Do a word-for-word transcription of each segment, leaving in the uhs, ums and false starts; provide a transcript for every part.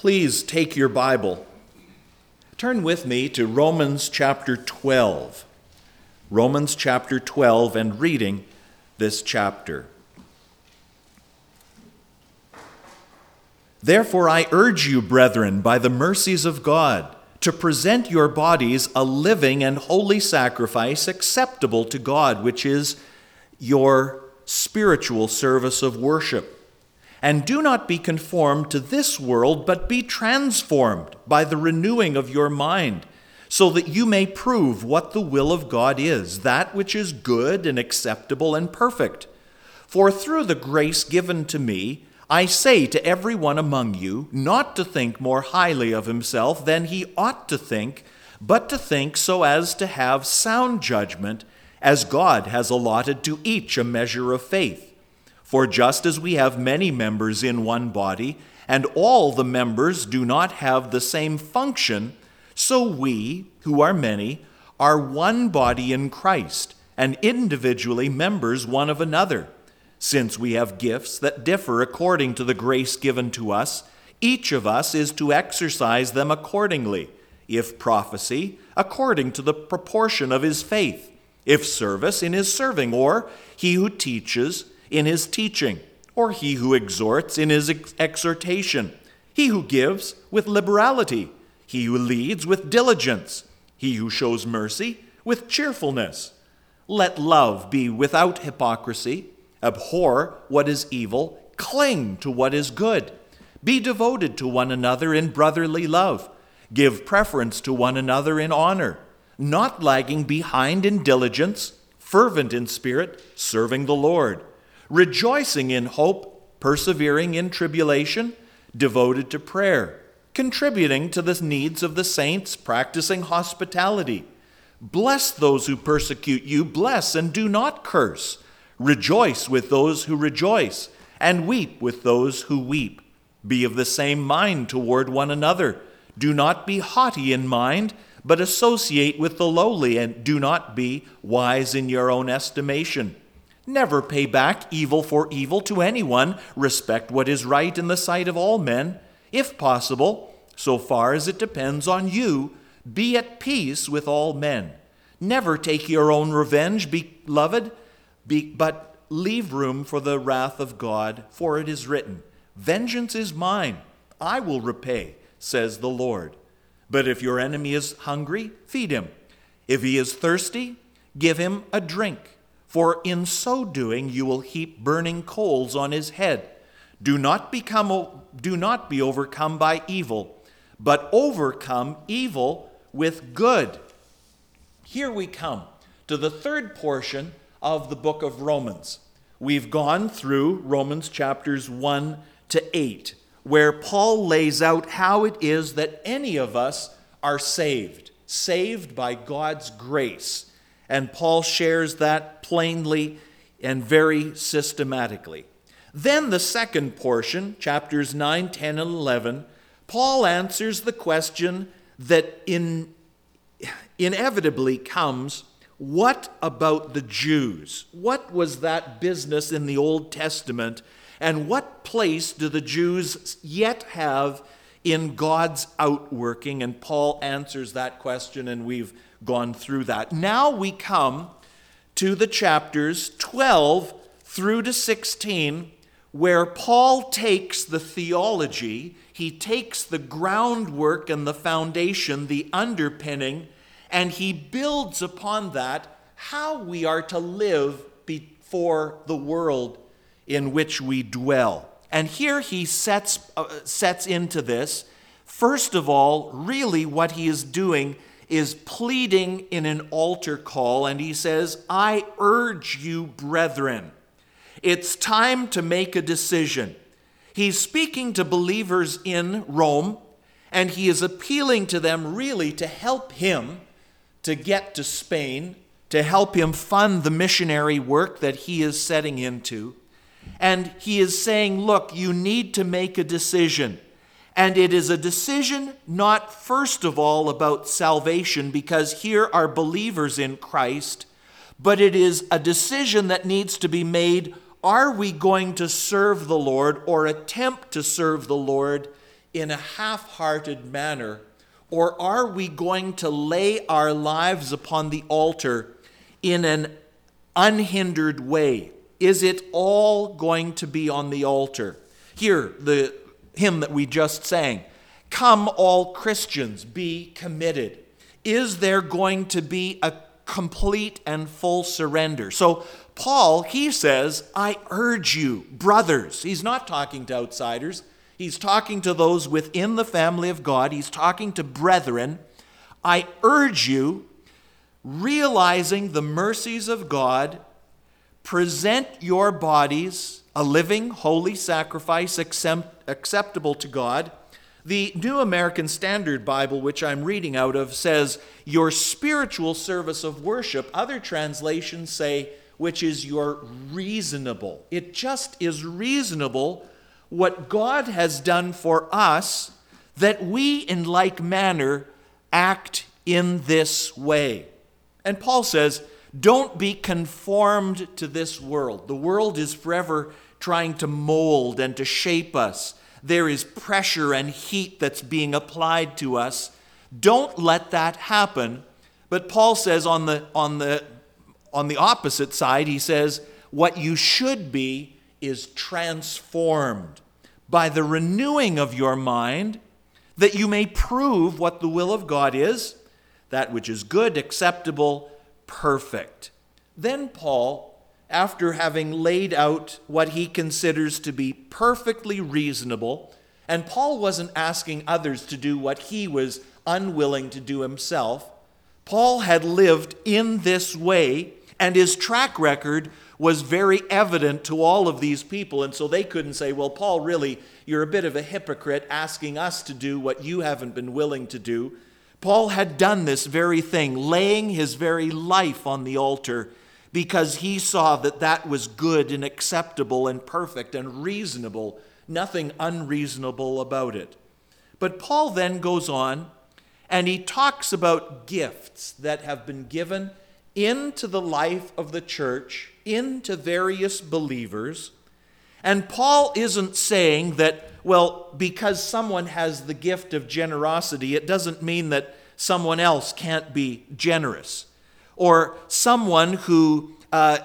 Please take your Bible. Turn with me to Romans chapter twelve. Romans chapter twelve, and reading this chapter. Therefore I urge you, brethren, by the mercies of God, to present your bodies a living and holy sacrifice acceptable to God, which is your spiritual service of worship. And do not be conformed to this world, but be transformed by the renewing of your mind, so that you may prove what the will of God is, that which is good and acceptable and perfect. For through the grace given to me, I say to every one among you, not to think more highly of himself than he ought to think, but to think so as to have sound judgment, as God has allotted to each a measure of faith. For just as we have many members in one body, and all the members do not have the same function, so we, who are many, are one body in Christ, and individually members one of another. Since we have gifts that differ according to the grace given to us, each of us is to exercise them accordingly. If prophecy, according to the proportion of his faith. If service, in his serving, or he who teaches, in his teaching, or he who exhorts in his ex- exhortation, he who gives with liberality, he who leads with diligence, he who shows mercy with cheerfulness. Let love be without hypocrisy. Abhor what is evil, cling to what is good. Be devoted to one another in brotherly love. Give preference to one another in honor, not lagging behind in diligence, fervent in spirit, serving the Lord. Rejoicing in hope, persevering in tribulation, devoted to prayer, contributing to the needs of the saints, practicing hospitality. Bless those who persecute you, bless and do not curse. Rejoice with those who rejoice, and weep with those who weep. Be of the same mind toward one another. Do not be haughty in mind, but associate with the lowly, and do not be wise in your own estimation. Never pay back evil for evil to anyone. Respect what is right in the sight of all men. If possible, so far as it depends on you, be at peace with all men. Never take your own revenge, beloved, be, but leave room for the wrath of God, for it is written, "Vengeance is mine, I will repay, says the Lord." But if your enemy is hungry, feed him. If he is thirsty, give him a drink. For in so doing you will heap burning coals on his head. Do not become, do not be overcome by evil, but overcome evil with good. Here we come to the third portion of the book of Romans. We've gone through Romans chapters one to eight, where Paul lays out how it is that any of us are saved, saved by God's grace. And Paul shares that plainly and very systematically. Then the second portion, chapters nine, ten, and eleven, Paul answers the question that in, inevitably comes, what about the Jews? What was that business in the Old Testament? And what place do the Jews yet have in God's outworking? And Paul answers that question, and we've gone through that. Now we come to the chapters twelve through to sixteen, where Paul takes the theology, he takes the groundwork and the foundation, the underpinning, and he builds upon that how we are to live before the world in which we dwell. And here he sets, uh, sets into this. First of all, really what he is doing is pleading in an altar call, and he says, I urge you, brethren. It's time to make a decision. He's speaking to believers in Rome, and he is appealing to them really to help him to get to Spain, to help him fund the missionary work that he is setting into. And he is saying, look, you need to make a decision. And it is a decision not first of all about salvation, because here are believers in Christ, but it is a decision that needs to be made. Are we going to serve the Lord or attempt to serve the Lord in a half-hearted manner, or are we going to lay our lives upon the altar in an unhindered way? Is it all going to be on the altar? Here, the hymn that we just sang, "Come all Christians, be committed." Is there going to be a complete and full surrender? So Paul, he says, I urge you, brothers. He's not talking to outsiders. He's talking to those within the family of God. He's talking to brethren. I urge you, realizing the mercies of God, present your bodies a living, holy sacrifice accept, acceptable to God. The New American Standard Bible, which I'm reading out of, says, your spiritual service of worship. Other translations say, which is your reasonable. It just is reasonable what God has done for us, that we in like manner act in this way. And Paul says, don't be conformed to this world. The world is forever trying to mold and to shape us. There is pressure and heat that's being applied to us. Don't let that happen. But Paul says on the, on the, on the opposite side, he says, what you should be is transformed by the renewing of your mind, that you may prove what the will of God is, that which is good, acceptable, perfect. Then Paul, after having laid out what he considers to be perfectly reasonable, and Paul wasn't asking others to do what he was unwilling to do himself, Paul had lived in this way, and his track record was very evident to all of these people, and so they couldn't say, well, Paul, really, you're a bit of a hypocrite asking us to do what you haven't been willing to do. Paul had done this very thing, laying his very life on the altar, because he saw that that was good and acceptable and perfect and reasonable, nothing unreasonable about it. But Paul then goes on, and he talks about gifts that have been given into the life of the church, into various believers. And Paul isn't saying that, well, because someone has the gift of generosity, it doesn't mean that someone else can't be generous. Or someone who uh,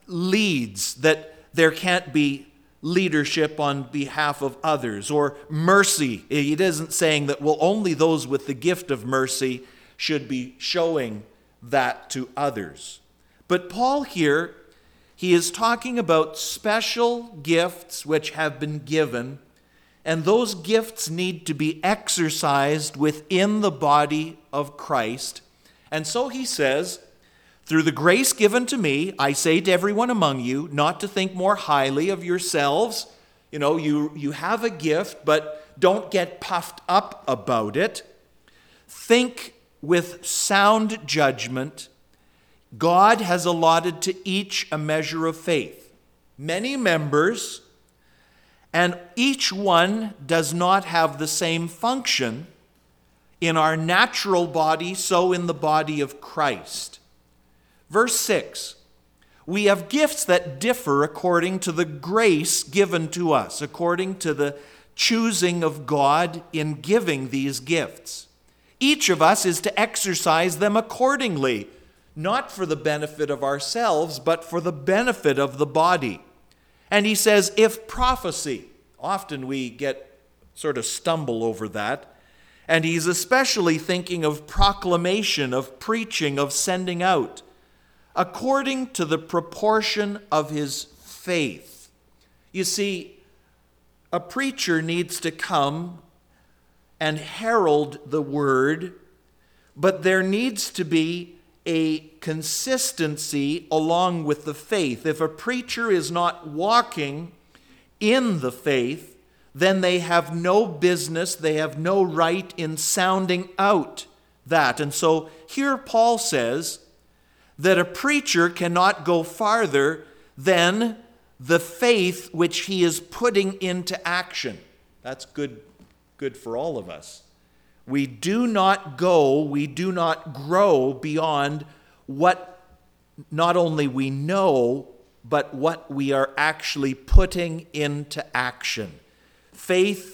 leads, that there can't be leadership on behalf of others. Or mercy. He isn't saying that, well, only those with the gift of mercy should be showing that to others. But Paul here, he is talking about special gifts which have been given, and those gifts need to be exercised within the body of Christ. And so he says, through the grace given to me, I say to everyone among you, not to think more highly of yourselves. You know, you, you have a gift, but don't get puffed up about it. Think with sound judgment. God has allotted to each a measure of faith. Many members, and each one does not have the same function. In our natural body, so in the body of Christ. Verse six, we have gifts that differ according to the grace given to us, according to the choosing of God in giving these gifts. Each of us is to exercise them accordingly, not for the benefit of ourselves, but for the benefit of the body. And he says, if prophecy, often we get sort of stumble over that, and he's especially thinking of proclamation, of preaching, of sending out, according to the proportion of his faith. You see, a preacher needs to come and herald the word, but there needs to be a consistency along with the faith. If a preacher is not walking in the faith, then they have no business, they have no right in sounding out that. And so here Paul says that a preacher cannot go farther than the faith which he is putting into action. That's good, good for all of us. We do not go, we do not grow beyond what not only we know, but what we are actually putting into action. Faith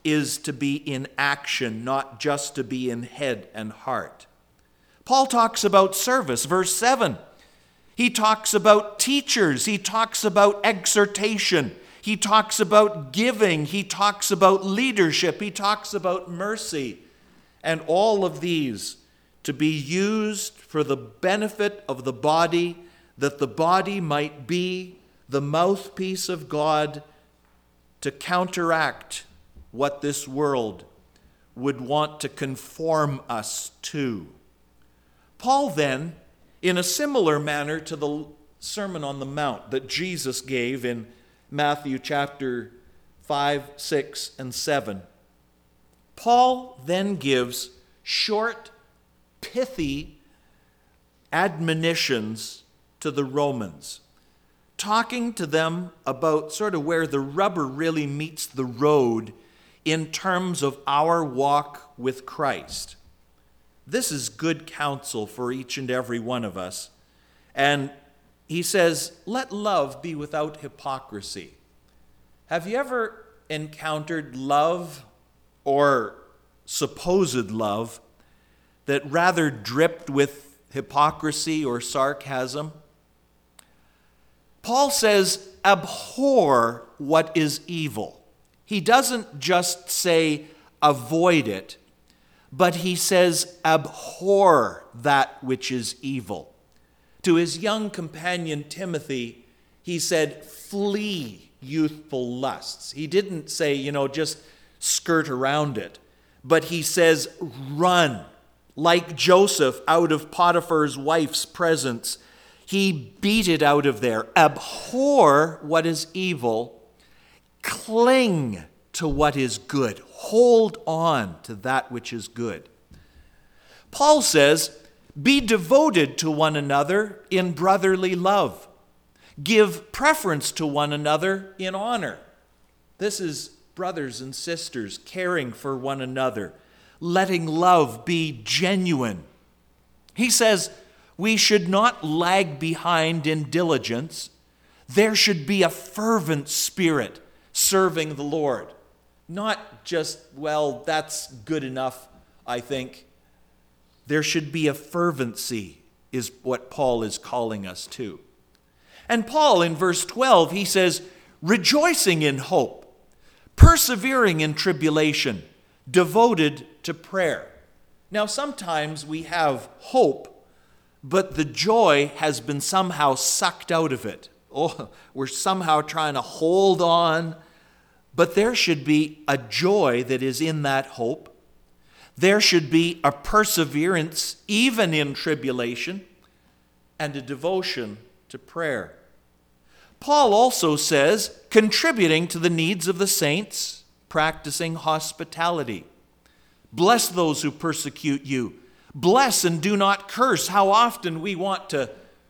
is to be in action, not just to be in head and heart. Paul talks about service, verse seven. He talks about teachers. He talks about exhortation. He talks about giving. He talks about leadership. He talks about mercy. And all of these to be used for the benefit of the body, that the body might be the mouthpiece of God to counteract what this world would want to conform us to. Paul then, in a similar manner to the Sermon on the Mount that Jesus gave in Matthew chapter five, six, and seven, Paul then gives short, pithy admonitions to the Romans, talking to them about sort of where the rubber really meets the road in terms of our walk with Christ. This is good counsel for each and every one of us. And he says, let love be without hypocrisy. Have you ever encountered love or supposed love that rather dripped with hypocrisy or sarcasm? Paul says, abhor what is evil. He doesn't just say avoid it, but he says abhor that which is evil. To his young companion Timothy, he said, flee youthful lusts. He didn't say, you know, just skirt around it, but he says run. Like Joseph out of Potiphar's wife's presence, he beat it out of there. Abhor what is evil. Cling to what is good. Hold on to that which is good. Paul says, be devoted to one another in brotherly love. Give preference to one another in honor. This is brothers and sisters caring for one another, letting love be genuine. He says, we should not lag behind in diligence. There should be a fervent spirit serving the Lord. Not just, well, that's good enough, I think. There should be a fervency, is what Paul is calling us to. And Paul, in verse twelve, he says, rejoicing in hope, persevering in tribulation, devoted to prayer. Now, sometimes we have hope, but the joy has been somehow sucked out of it. Oh, we're somehow trying to hold on. But there should be a joy that is in that hope. There should be a perseverance, even in tribulation, and a devotion to prayer. Paul also says, contributing to the needs of the saints, practicing hospitality. Bless those who persecute you. Bless and do not curse. How often we want to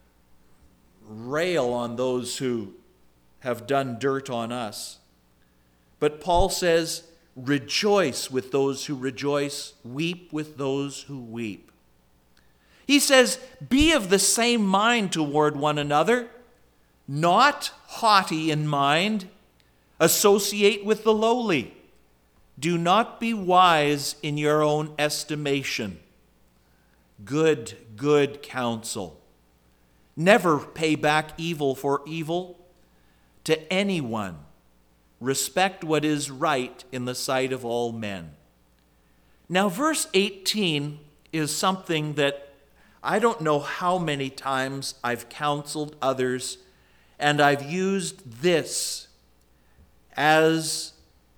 rail on those who have done dirt on us. But Paul says, rejoice with those who rejoice, weep with those who weep. He says, be of the same mind toward one another, not haughty in mind, associate with the lowly. Do not be wise in your own estimation. Good, good counsel. Never pay back evil for evil to anyone. Respect what is right in the sight of all men. Now, verse eighteen is something that I don't know how many times I've counseled others, and I've used this as,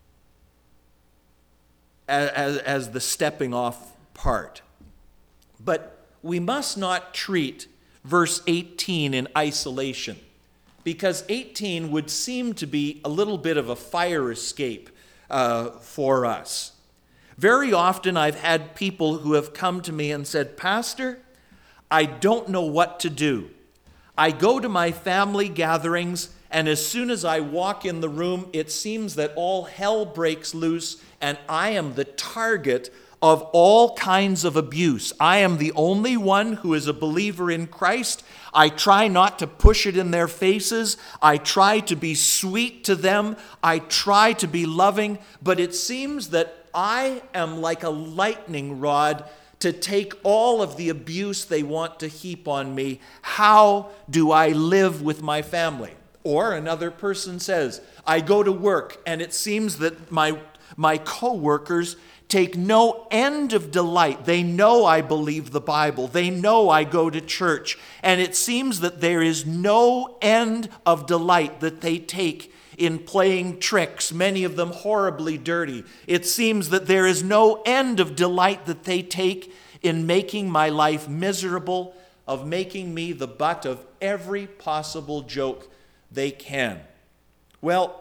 as, as the stepping off part. But we must not treat verse eighteen in isolation, because eighteen would seem to be a little bit of a fire escape uh, for us. Very often I've had people who have come to me and said, Pastor, I don't know what to do. I go to my family gatherings, and as soon as I walk in the room, it seems that all hell breaks loose, and I am the target of all kinds of abuse. I am the only one who is a believer in Christ. I try not to push it in their faces. I try to be sweet to them. I try to be loving, but it seems that I am like a lightning rod to take all of the abuse they want to heap on me. How do I live with my family? Or another person says, I go to work and it seems that my, my co-workers take no end of delight. They know I believe the Bible. They know I go to church. And it seems that there is no end of delight that they take in playing tricks, many of them horribly dirty. It seems that there is no end of delight that they take in making my life miserable, of making me the butt of every possible joke they can. Well,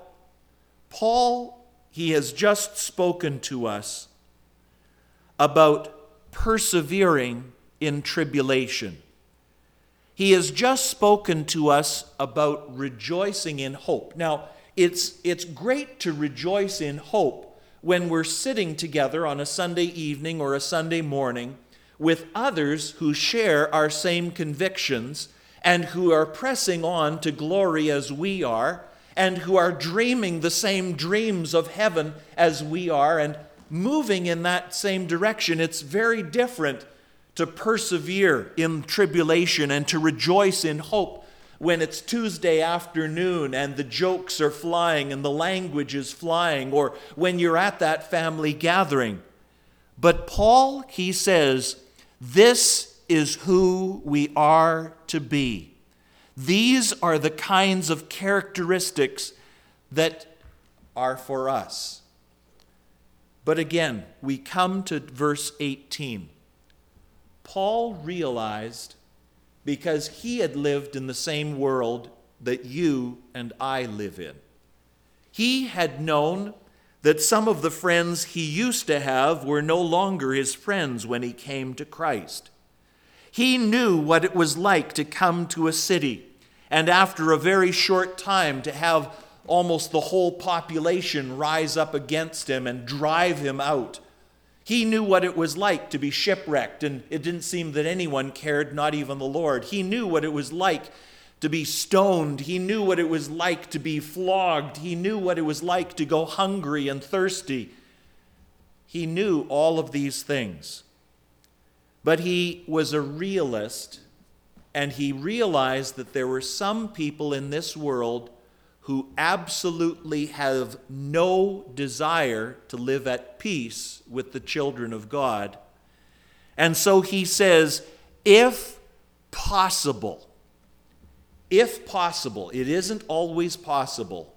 Paul, he has just spoken to us about persevering in tribulation. He has just spoken to us about rejoicing in hope. Now, it's, it's great to rejoice in hope when we're sitting together on a Sunday evening or a Sunday morning with others who share our same convictions and who are pressing on to glory as we are, and who are dreaming the same dreams of heaven as we are, and moving in that same direction. It's very different to persevere in tribulation and to rejoice in hope when it's Tuesday afternoon and the jokes are flying and the language is flying, or when you're at that family gathering. But Paul, he says, this is who we are to be. These are the kinds of characteristics that are for us. But again, we come to verse eighteen. Paul realized, because he had lived in the same world that you and I live in, he had known that some of the friends he used to have were no longer his friends when he came to Christ. He knew what it was like to come to a city and after a very short time to have almost the whole population rise up against him and drive him out. He knew what it was like to be shipwrecked, and it didn't seem that anyone cared, not even the Lord. He knew what it was like to be stoned. He knew what it was like to be flogged. He knew what it was like to go hungry and thirsty. He knew all of these things. But he was a realist, and he realized that there were some people in this world who absolutely have no desire to live at peace with the children of God. And so he says, if possible, if possible, it isn't always possible,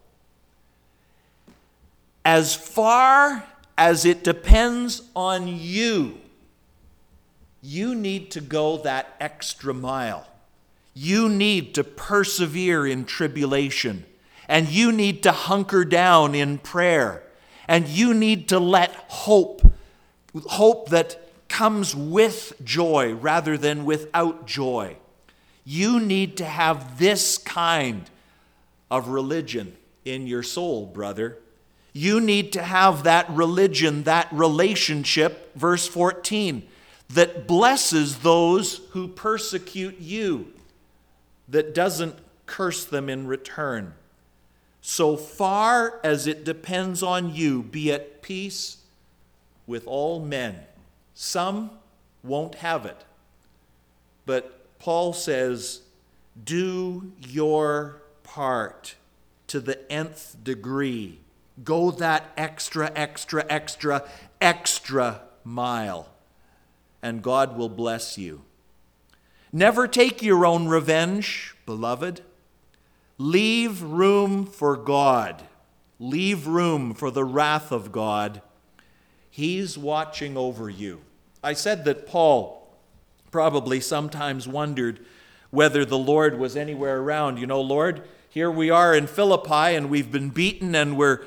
as far as it depends on you, you need to go that extra mile. You need to persevere in tribulation. And you need to hunker down in prayer. And you need to let hope, hope that comes with joy rather than without joy. You need to have this kind of religion in your soul, brother. You need to have that religion, that relationship, verse fourteen, that blesses those who persecute you, that doesn't curse them in return. So far as it depends on you, be at peace with all men. Some won't have it. But Paul says, do your part to the nth degree. Go that extra, extra, extra, extra mile, and God will bless you. Never take your own revenge, beloved. Leave room for God. Leave room for the wrath of God. He's watching over you. I said that Paul probably sometimes wondered whether the Lord was anywhere around. You know, Lord, here we are in Philippi and we've been beaten and we're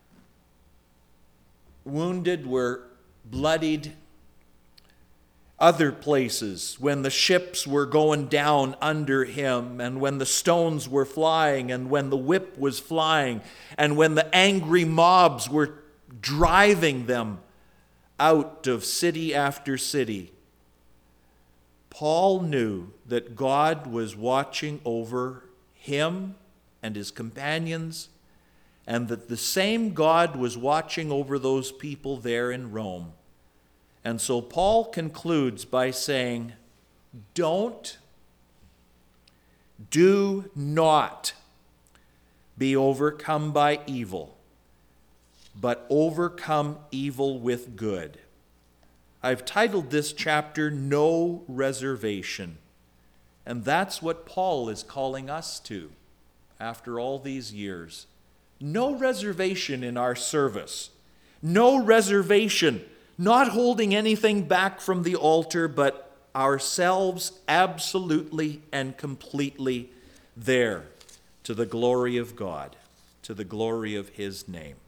wounded, we're bloodied. Other places, when the ships were going down under him, and when the stones were flying, and when the whip was flying, and when the angry mobs were driving them out of city after city, Paul knew that God was watching over him and his companions, and that the same God was watching over those people there in Rome. And so Paul concludes by saying, don't, do not be overcome by evil, but overcome evil with good. I've titled this chapter, No Reservation. And that's what Paul is calling us to after all these years. No reservation in our service. No reservation, not holding anything back from the altar, but ourselves absolutely and completely there to the glory of God, to the glory of his name.